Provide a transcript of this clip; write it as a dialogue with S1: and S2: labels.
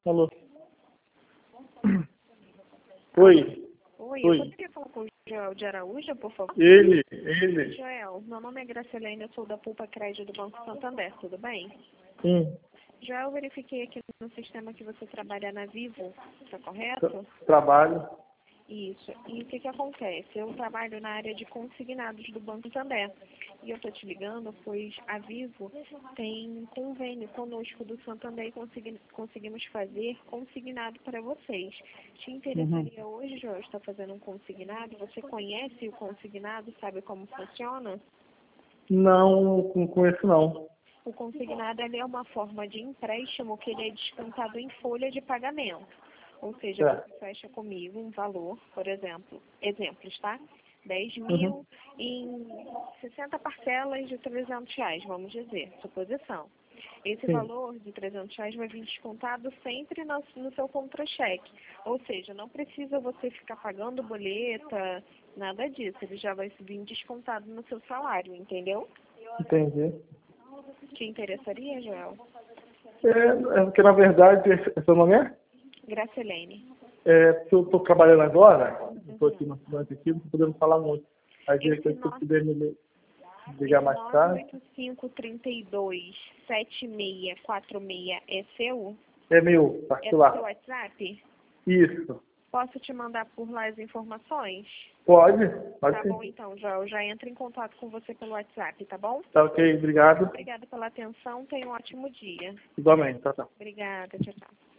S1: Alô. Oi.
S2: Oi,
S1: Oi.
S2: eu poderia falar com o Joel de Araújo, por favor?
S1: Ele.
S2: Joel, meu nome é Gracelene, eu sou da Pulpa Crédito do Banco Santander, tudo bem? Joel, eu verifiquei aqui no sistema que você trabalha na Vivo, está correto?
S1: Trabalho.
S2: Isso. E o que acontece? Eu trabalho na área de consignados do Banco Santander. E eu estou te ligando, pois a Vivo tem convênio conosco do Santander e conseguimos fazer consignado para vocês. Te interessaria hoje, Joel, estar fazendo um consignado? Você conhece o consignado, sabe como funciona?
S1: Não conheço não.
S2: O consignado ele é uma forma de empréstimo que ele é descontado em folha de pagamento. Ou seja, você fecha comigo um valor, por exemplo, exemplos, tá? 10 mil em 60 parcelas de R$ 300, vamos dizer, suposição. Esse valor de R$ 300 vai vir descontado sempre no seu contra-cheque. Ou seja, não precisa você ficar pagando boleta, nada disso. Ele já vai vir descontado no seu salário, entendeu?
S1: Entendi.
S2: Te interessaria, Joel?
S1: É porque, na verdade, seu nome é?
S2: Gracelene.
S1: Porque eu estou trabalhando agora, estou aqui no estudante aqui, não estou podendo falar muito. Aí, se você puder me ligar mais tarde.
S2: 985327646 é seu?
S1: É meu,
S2: É
S1: particular.
S2: do seu WhatsApp?
S1: Isso.
S2: Posso te mandar por lá as informações?
S1: Pode
S2: Tá
S1: sim.
S2: bom, então, Joel. Já entro em contato com você pelo WhatsApp, tá bom?
S1: Tá ok, obrigado.
S2: Obrigada pela atenção. Tenha um ótimo dia.
S1: Igualmente, tá.
S2: Obrigada. Tchau, tchau.